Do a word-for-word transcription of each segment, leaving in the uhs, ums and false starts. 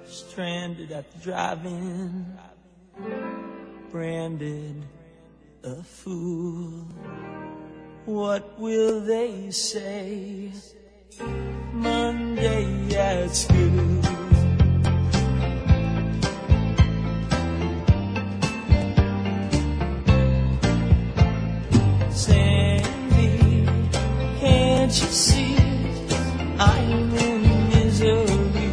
stranded at the drive-in, branded a fool. What will they say Monday at school? Sandy, can't you see I'm in misery?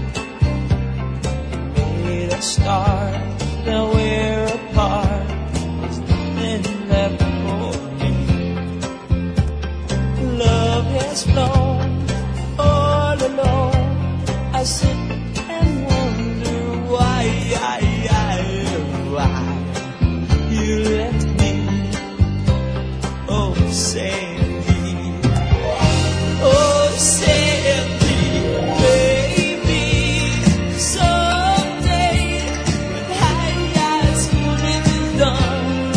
Made a start, now we're apart. There's nothing left for me. Love has flown all alone. I sit and wonder why, why you left me. Oh, Sandy, oh, Sandy, baby, someday when high school is done,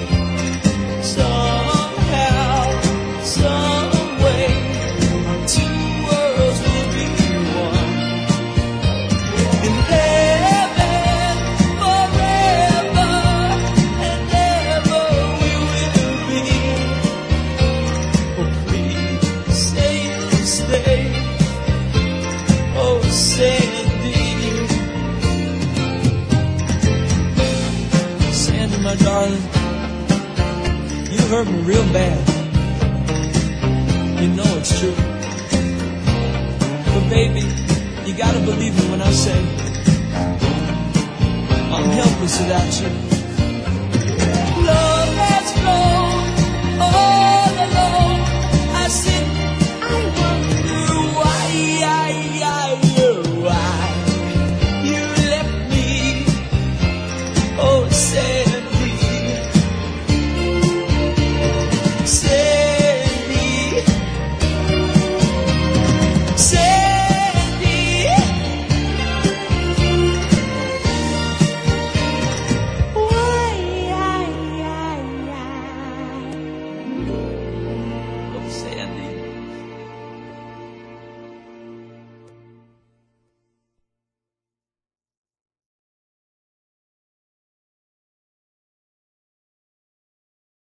somehow, some way, our two worlds will be one. In heaven, forever and ever we will be. Oh, please stay, stay, oh, Sandy. Sandy, my darling, you hurt me real bad. You know it's true. But baby, you gotta believe me when I say I'm helpless without you.